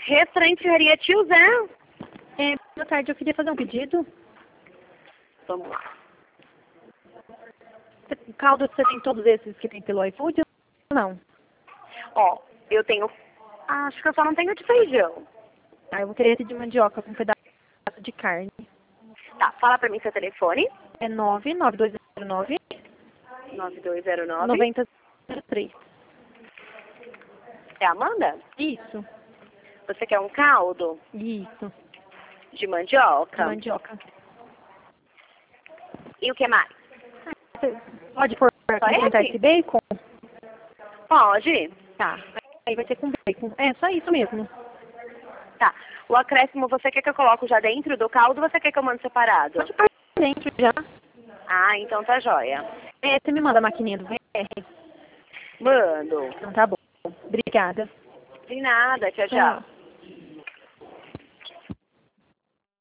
Restaurante Ferraria Tio Zé. Boa tarde, eu queria fazer um pedido. Vamos lá. Caldo, você tem todos esses que tem pelo iFood ou não? Ó, eu tenho... Acho que eu só não tenho de feijão. Eu vou querer esse de mandioca com um pedaço de carne. Tá, fala pra mim seu telefone. É 99209 9209. 9003. É a Amanda? Isso, Você quer um caldo isso. de mandioca? Mandioca. E o que mais? Você pode pôr acrescentar esse? esse bacon? Pode. Tá. Aí vai ser com bacon. É, só isso mesmo. Tá. O acréscimo você quer que eu coloque já dentro do caldo ou você quer que eu mande separado? Pode pôr dentro já. Ah, então tá jóia. Você me manda a maquininha do VR? Mando. Então tá bom. Obrigada. De nada. Tchau, tchau. Tchau.